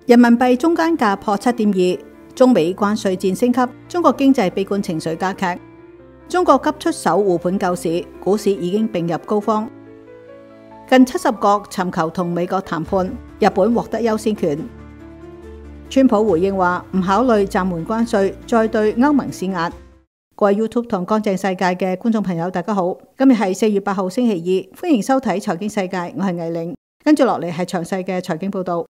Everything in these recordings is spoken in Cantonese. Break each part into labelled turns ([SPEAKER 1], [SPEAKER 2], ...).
[SPEAKER 1] 人民幣中間價破 7.2， 中美關稅戰升級，中國經濟悲觀情緒加劇。中國急出手護盤救市，股市已經並入高方。近70國尋求同美國談判，日本獲得優先權。川普回應話唔考慮暫緩關稅，再對歐盟施壓。各位 YouTube 同乾淨世界嘅觀眾朋友，大家好，今日係4月8號星期二，歡迎收睇財經世界，我係魏玲。跟住落嚟係詳細嘅財經報道。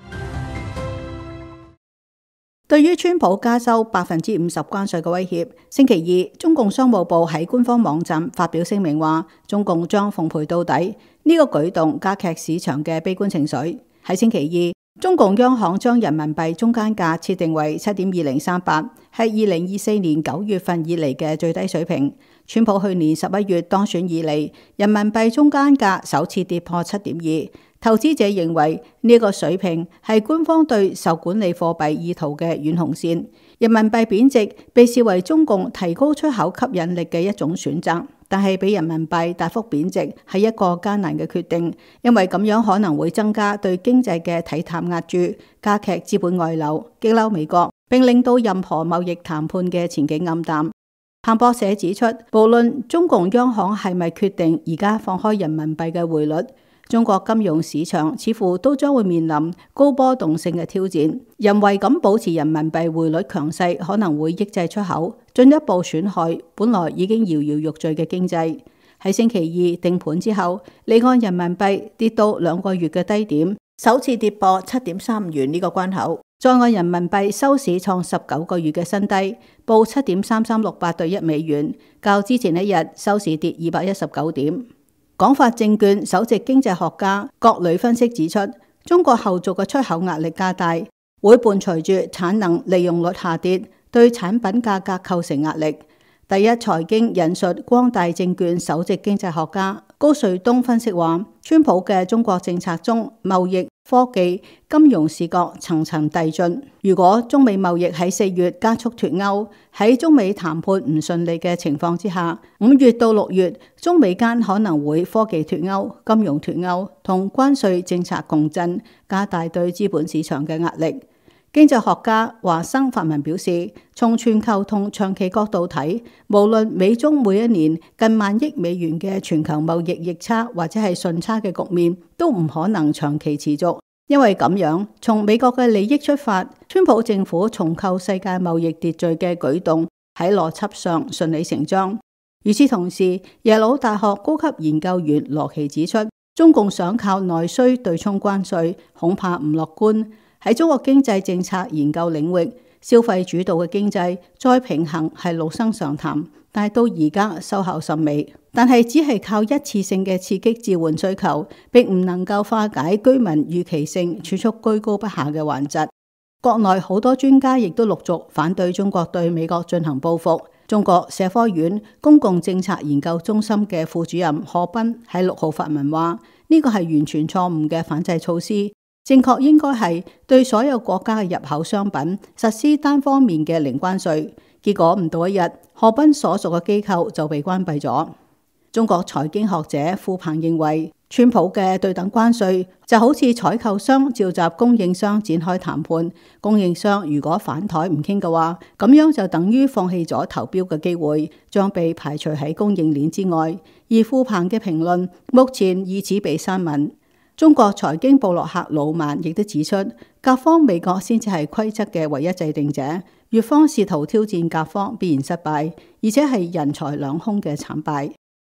[SPEAKER 1] 對於川普加收50%關稅嘅威脅，星期二中共商務部喺官方網站發表聲明話，中共將奉陪到底。呢個舉動加劇市場嘅悲觀情緒。喺星期二，中共央行將人民幣中間價設定為 7.2038， 係2024年9月份以嚟嘅最低水平。川普去年11月當選以嚟，人民幣中間價首次跌破 7.2。投資者認為呢個水平係官方對受管理貨幣意圖嘅軟紅線。人民幣貶值被視為中共提高出口吸引力嘅一種選擇，但係俾人民幣大幅貶值係一個艱難嘅決定，因為咁樣可能會增加對經濟嘅睇淡壓注，加劇資本外流，激嬲美國，並令到任何貿易談判嘅前景暗淡。彭博社指出，無論中共央行係咪決定而家放開人民幣嘅匯率，中國金融市場似乎都將會面臨高波動性嘅挑戰。人為咁保持人民幣匯率強勢，可能會抑制出口，進一步損害本來已經搖搖欲墜嘅經濟。喺星期二定盤之後，離岸人民幣跌到2個月嘅低點，首次跌破7.35元呢個關口。在岸人民幣收市創19個月嘅新低，報7.3368對1美元，較之前一日收市跌219點。廣發證券首席經濟學家郭磊分析指出，中國後續嘅出口壓力加大，會伴隨住產能利用率下跌，對產品價格構成壓力。第一財經引述光大證券首席經濟學家高瑞東分析話，川普嘅中國政策中，貿易、科技、金融視角層層遞進。如果中美貿易喺4月加速脫鈎，喺中美談判唔順利嘅情況之下，5月到6月中美間可能會科技脫鈎、金融脫鈎同關稅政策共振，加大對資本市場嘅壓力。經濟學家華生發文表示，從全球同長期角度睇，無論美中每一年近1萬億美元嘅全球貿易逆差或者係順差嘅局面，都唔可能長期持續。因為咁樣，從美國嘅利益出發，川普政府重構世界貿易秩序嘅舉動喺邏輯上順理成章。與此同時，耶魯大學高級研究員羅奇指出，中共想靠內需對沖關稅，恐怕唔樂觀。喺中國經濟政策研究領域，消費主導嘅經濟再平衡係老生常談，但係到而家收效甚微。但係只係靠一次性嘅刺激置換需求，並唔能夠化解居民預期性儲蓄居高不下嘅患疾。國內好多專家亦都陸續反對中國對美國進行報復。中國社科院公共政策研究中心嘅副主任賀斌喺6號發文話：呢個係完全錯誤嘅反制措施。正確應該係對所有國家嘅入口商品實施單方面嘅零關稅。結果唔到一日，賀斌所屬嘅機構就被關閉咗。中國財經學者傅鵬認為，川普嘅對等關稅就好似採購商召集供應商展開談判，供應商如果反台唔傾嘅話，咁樣就等於放棄咗投標嘅機會，將被排除喺供應鏈之外。而傅鵬嘅評論目前以此被刪文。中國財經部落客魯曼亦都指出，甲方美國先至係規則嘅唯一制定者，越方試圖挑戰甲方必然失敗，而且係人財兩空嘅慘敗。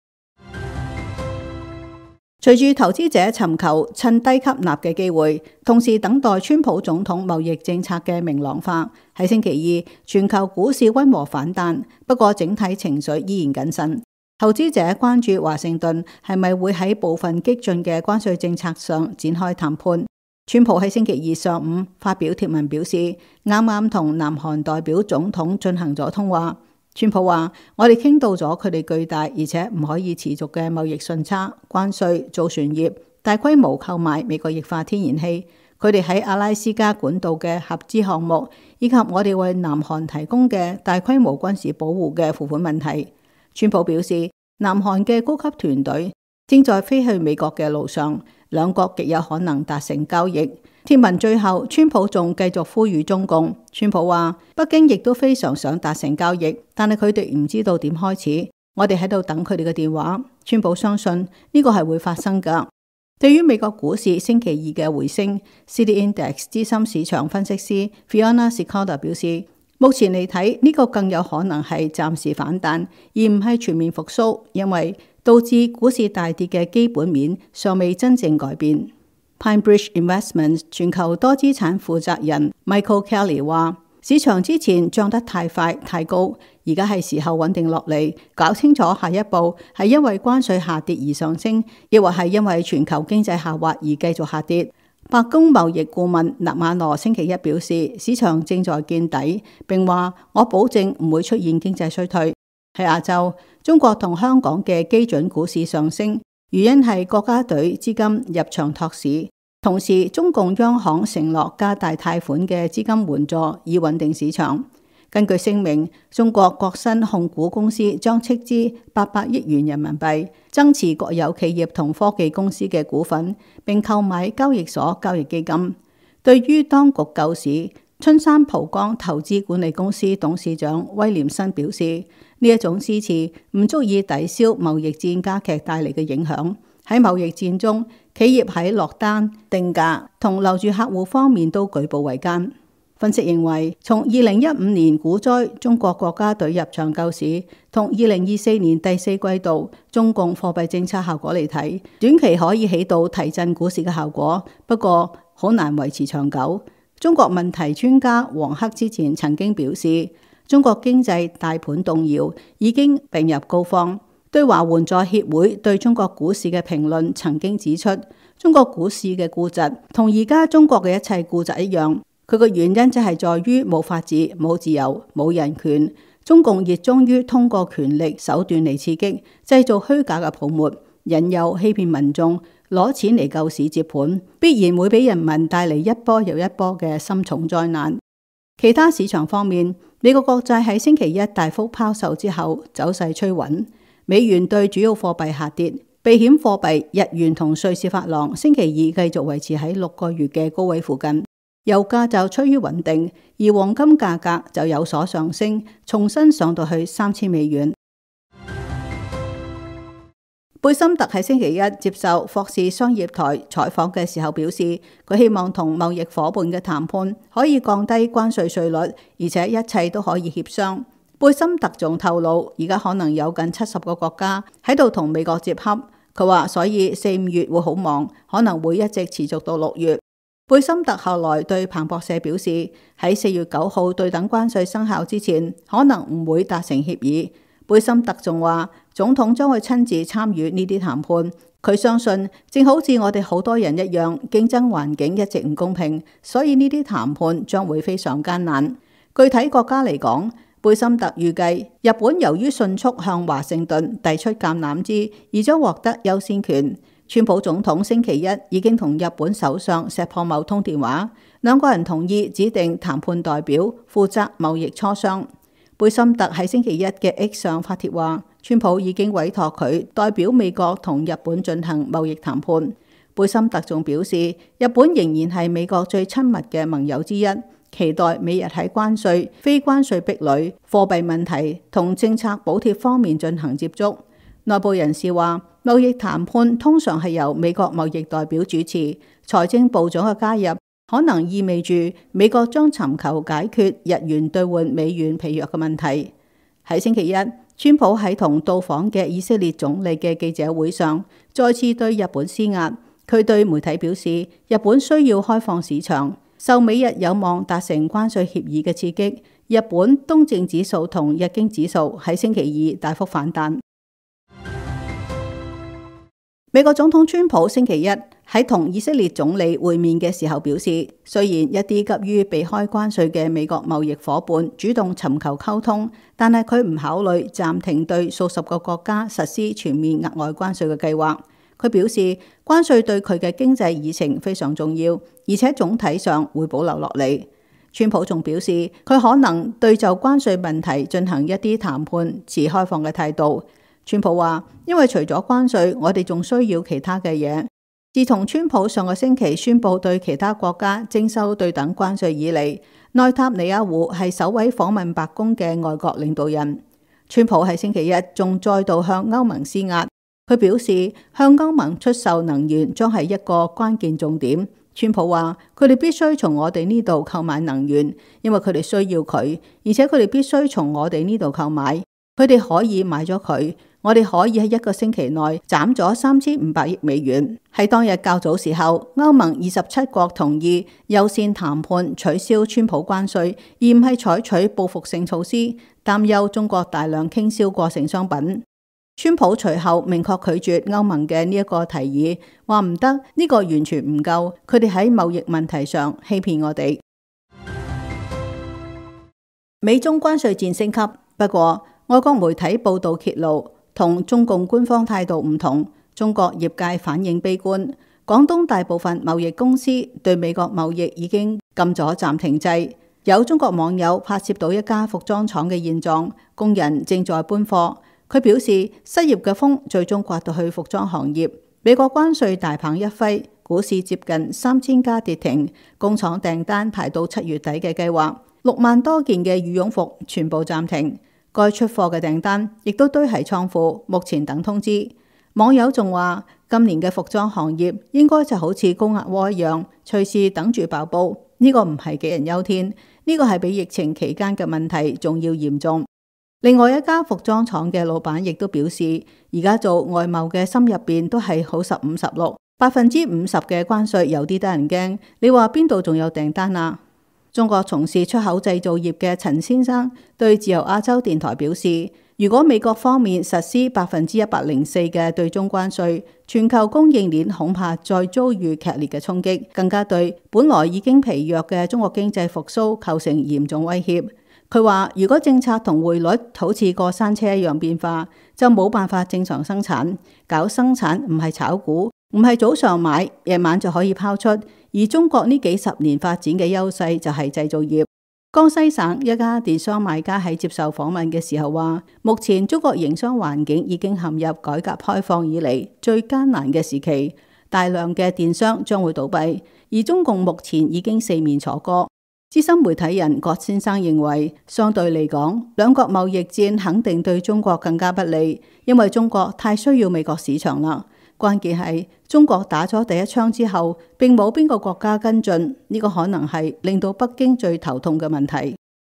[SPEAKER 1] 隨住投資者尋求趁低吸納嘅機會，同時等待川普總統貿易政策嘅明朗化，喺星期二全球股市溫和反彈，不過整體情緒依然謹慎。投資者關注華盛頓係咪會喺部分激進嘅關稅政策上展開談判。川普喺星期二上午發表貼文表示，啱啱同南韓代表總統進行咗通話。川普話：我哋傾到咗佢哋巨大而且唔可以持續嘅貿易順差、關稅、造船業、大規模購買美國液化天然氣、佢哋喺阿拉斯加管道嘅合資項目，以及我哋為南韓提供嘅大規模軍事保護嘅付款問題。川普表示，南韓嘅高級團隊正在飛去美國嘅路上，兩國極有可能達成交易。 貼文最後，川普仲繼續呼籲中共。川普話：北京亦都非常想達成交易，但係佢哋唔知道點開始。我哋喺度等佢哋嘅電話。川普相信呢個係會發生㗎。對於美國股市星期二嘅回升，Citi Index 資深市場分析師 Fiona Sikoda 表示，目前嚟睇呢個更有可能係暫時反彈，而唔係全面復甦，因為導致股市大跌嘅基本面尚未真正改變。PineBridge Investments 全球多資產負責人 Michael Kelly 話：市場之前漲得太快太高，而家係時候穩定落嚟，搞清楚下一步係因為關稅下跌而上升，亦或係因為全球經濟下滑而繼續下跌。白宮貿易顧問納馬羅星期一表示，市場正在見底，並話：我保證唔會出現經濟衰退。喺亞洲，中國同香港嘅基準股市上升，原因係國家隊資金入場托市，同時中共央行承諾加大貸款嘅資金援助，以穩定市場。根據聲明，中國國新控股公司將斥資800億元人民幣增持國有企業同科技公司嘅股份，並購買交易所交易基金。對於當局救市，春山浦江投資管理公司董事長威廉森表示，呢一種支持唔足以抵消貿易戰加劇帶嚟嘅影響。喺貿易戰中，企業喺落單、定價同留住客戶方面都舉步維艱。分析認為，從2015年股災中國國家隊入場救市，同2024年第四季度中共貨幣政策效果嚟睇，短期可以起到提振股市嘅效果，不過好難維持長久。中國問題專家黃克之前曾經表示，中國經濟大盤動搖已經病入膏肓。對華援助協會對中國股市嘅評論曾經指出，中國股市嘅痼疾同而家中國嘅一切痼疾一樣。佢個原因就係在於冇法治、冇自由、冇人權。中共熱衷於通過權力手段嚟刺激，製造虛假嘅泡沫，引誘欺騙民眾，攞錢嚟救市接盤，必然會俾人民帶嚟一波又一波嘅深重災難。其他市場方面，美國國債喺星期一大幅拋售之後，走勢趨穩，美元對主要貨幣下跌，避險貨幣日元同瑞士法郎星期二繼續維持喺6個月嘅高位附近。油價就趨於穩定，而黃金價格就有所上升，重新上到去$3000。貝森特喺星期一接受霍士商業台採訪嘅時候表示，佢希望同貿易夥伴嘅談判可以降低關稅稅率，而且一切都可以協商。貝森特仲透露，而家可能有近70個國家喺度同美國接洽。佢話，所以4、5月會好忙，可能會一直持續到6月。貝森特後來對彭博社表示，喺4月9號對等關稅生效之前，可能唔會達成協議。貝森特仲話，總統將會親自參與呢啲談判。佢相信，正好似我哋好多人一樣，競爭環境一直唔公平，所以呢啲談判將會非常艱難。具體國家嚟講，貝森特預計日本由於迅速向華盛頓遞出橄欖枝，而將獲得優先權。川普總統星期一已經同日本首相石破茂通電話，兩個人同意指定談判代表負責貿易磋商。貝森特喺星期一嘅 X 上發帖話，川普已經委託佢代表美國同日本進行貿易談判。貝森特仲表示，日本仍然係美國最親密嘅盟友之一，期待美日喺關稅、非關稅壁壘、貨幣問題同政策補貼方面進行接觸。內部人士話，貿易談判通常係由美國貿易代表主持，財政部長嘅加入可能意味住美國將尋求解決日元兌換美元疲弱嘅問題。喺星期一，川普喺同到訪嘅以色列總理嘅記者會上，再次對日本施壓。佢對媒體表示，日本需要開放市場，受美日有望達成關稅協議嘅刺激，日本東證指數同日經指數喺星期二大幅反彈。美國總統川普星期一喺同以色列總理會面嘅時候表示，雖然一啲急於避開關稅嘅美國貿易夥伴主動尋求溝通，但係佢唔考慮暫停對數十個國家實施全面額外關稅嘅計劃。佢表示，關稅對佢嘅經濟議程非常重要，而且總體上會保留落嚟。川普仲表示，佢可能對就關稅問題進行一啲談判持開放嘅態度。川普話，因為除咗關稅，我哋仲需要其他嘅嘢。 自從川普上個星期宣布對其他國家徵收對等關稅以嚟，內塔尼亞胡係首位訪問白宮嘅外國領導人。川普喺星期一仲再度向歐盟施壓，佢表示向歐盟出售能源將係一個關鍵重點。川普話佢哋必須從我哋呢度購買能源，因為佢哋需要佢，而且佢哋必須從我哋呢度購買。佢哋可以買咗佢，我哋可以喺一個星期內斬咗3500億美元。喺當日較早時候，歐盟27國同意優先談判取消川普關稅，而唔係採取報復性措施，擔憂中國大量傾銷過剩商品。川普隨後明確拒絕歐盟嘅呢一個提議，話唔得，呢個完全唔夠，佢哋喺貿易問題上欺騙我哋。美中關稅戰升級，不過外國媒體報道揭露，同中共官方態度唔同，中國業界反應悲觀。廣東大部分貿易公司對美國貿易已經撳咗暫停掣。有中國網友拍攝到一家服裝廠嘅現狀，工人正在搬貨。佢表示失業嘅風最終刮到去服裝行業。美國關稅大棒一揮，股市接近3000家跌停，工廠訂單排到7月底嘅計劃，6萬多件嘅羽絨服全部暫停。該出貨嘅訂單亦都堆喺倉庫，目前等通知。網友仲話，今年嘅服裝行業應該就好似高壓鍋一樣，隨時等住爆煲。呢個唔係杞人憂天，呢個係比疫情期間嘅問題仲要嚴重。另外一家服裝廠嘅老闆亦都表示，而家做外貿嘅心入邊都係好15%/6%，50%嘅關稅有啲得人驚。你話邊度仲有訂單啊？中國從事出口製造業嘅陳先生對自由亞洲電台表示，如果美國方面實施104%嘅對中關稅，全球供應鏈恐怕再遭遇劇烈嘅衝擊，更加對本來已經疲弱嘅中國經濟復甦構成嚴重威脅。佢話如果政策同匯率好似過山車一樣變化，就冇辦法正常生產。搞生產唔係炒股，唔係早上買，夜晚就可以拋出。而中國呢幾十年發展嘅優勢就係製造業。江西省一家電商賣家喺接受訪問嘅時候話，目前中國營商環境已經陷入改革開放以嚟最艱難嘅時期，大量嘅電商將會倒閉，而中共目前已經四面楚歌。資深媒體人郭先生認為，相對嚟講，兩國貿易戰肯定對中國更加不利，因為中國太需要美國市場啦。關鍵係中國打咗第一槍之後，並冇邊個國家跟進，呢個可能係令到北京最頭痛嘅問題。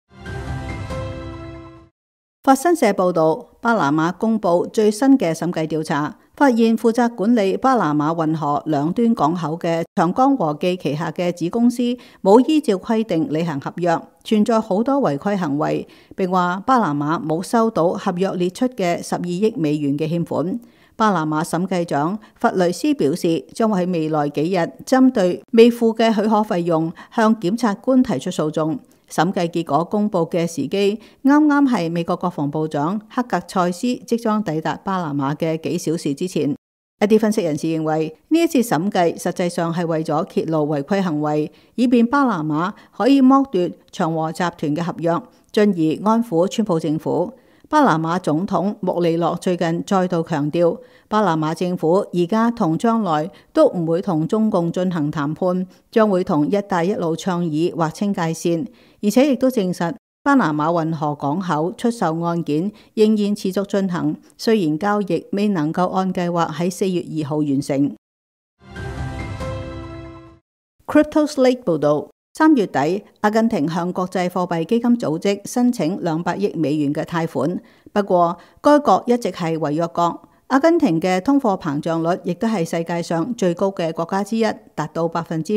[SPEAKER 1] 法新社報道，巴拿馬公布最新嘅審計調查，發現負責管理巴拿馬運河兩端港口嘅長江和記旗下嘅子公司冇依照規定履行合約，存在好多違規行為，並話巴拿馬冇收到合約列出嘅12億美元嘅欠款。巴拿馬審計長弗雷斯表示，將會喺未來幾日針對未付嘅許可費用向檢察官提出訴訟。審計結果公佈嘅時機啱啱係美國國防部長克格塞斯即將抵達巴拿馬嘅幾小時之前。一啲分析人士認為，呢一次審計實際上係為咗揭露違規行為，以便巴拿馬可以剝奪長和集團嘅合約，進而安撫川普政府。巴拿馬總統穆里諾最近再度強調，巴拿馬政府而家同將來都唔會同中共進行談判，將會同一帶一路倡議劃清界線，而且亦都證實巴拿馬運河港口出售案件仍然持續進行，雖然交易未能夠按計劃喺4月2號完成。CryptoSlate 報導，3月底，阿根廷向國際貨幣基金組織申請200億美元嘅貸款，不過該國一直係違約國。阿根廷嘅通貨膨脹率亦都係世界上最高嘅國家之一，達到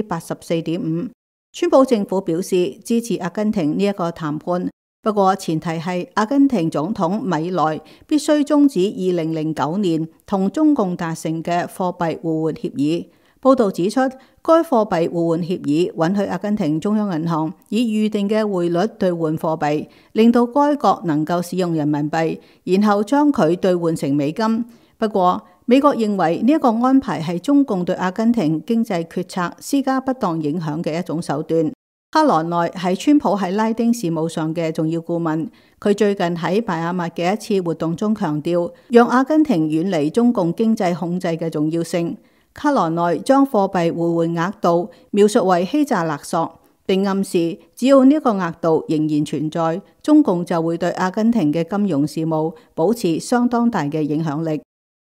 [SPEAKER 1] 84.5%。川普政府表示支持阿根廷呢一個談判，不過前提係阿根廷總統米萊必須終止2009年同中共達成嘅貨幣互換協議。報道指出，該貨幣互換協議允許阿根廷中央銀行以預定嘅匯率兌換貨幣，令到該國能夠使用人民幣，然後將佢兌換成美金。不過，美國認為呢一個安排係中共對阿根廷經濟決策施加不當影響嘅一種手段。克羅內係川普喺拉丁事務上嘅重要顧問，佢最近喺拜亞密嘅一次活動中強調，讓阿根廷遠離中共經濟控制嘅重要性。 卡羅內將貨幣互換額度描述為欺詐勒索，並暗示只要呢個額度仍然存在，中共就會對阿根廷嘅金融事務保持相當大嘅影響力。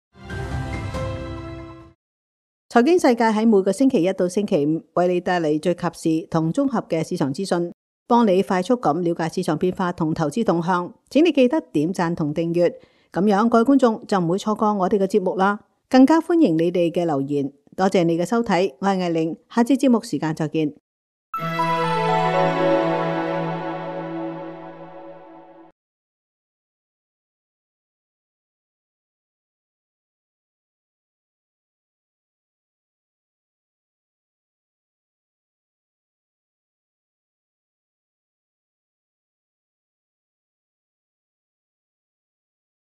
[SPEAKER 1] 財經世界喺每個星期一到星期五為你帶嚟最及時同綜合嘅市場資訊，幫你快速咁了解市場變化同投資動向。請你記得點讚同訂閱，咁樣各位觀眾就唔會錯過我哋嘅節目啦。更加歡迎你哋嘅留言。多謝你嘅收睇，我係艾玲，下次節目時間再見。